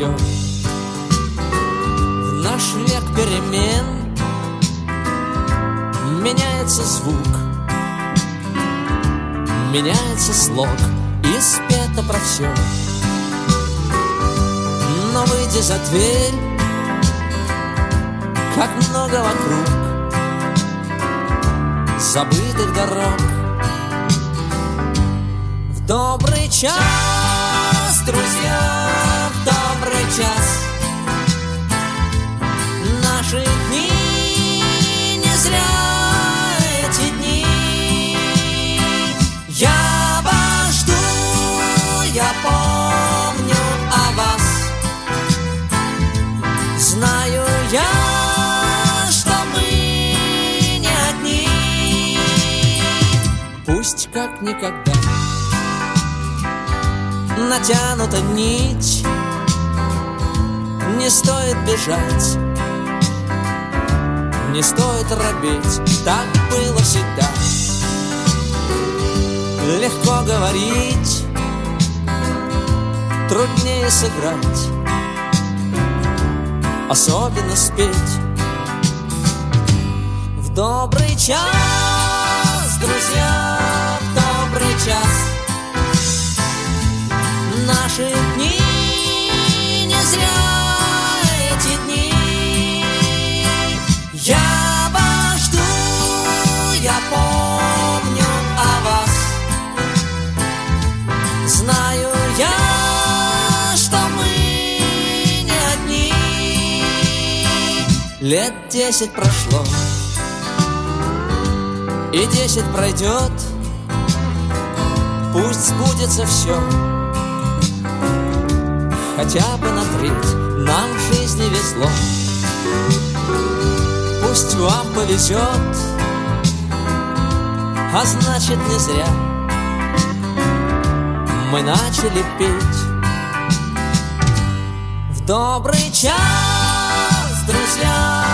все. В наш век перемен меняется звук, меняется слог, и спето про все. Но выйди за дверь, как много вокруг забытых дорог. В добрый час, друзья, в добрый час. Наши дни не зря эти дни. Я вас жду, я помню о вас. Знаю я, что мы не одни. Пусть как никогда натянута нить, не стоит бежать, не стоит робеть, так было всегда. Легко говорить, труднее сыграть, особенно спеть. В добрый час, друзья, в добрый час. Наши дни не зря эти дни. Я вас жду, я помню о вас. Знаю я, что мы не одни. Лет 10 прошло, и 10 пройдет. Пусть сбудется все, хотя бы на треть нам в жизни везло. Пусть вам повезет, а значит не зря мы начали петь. В добрый час, друзья,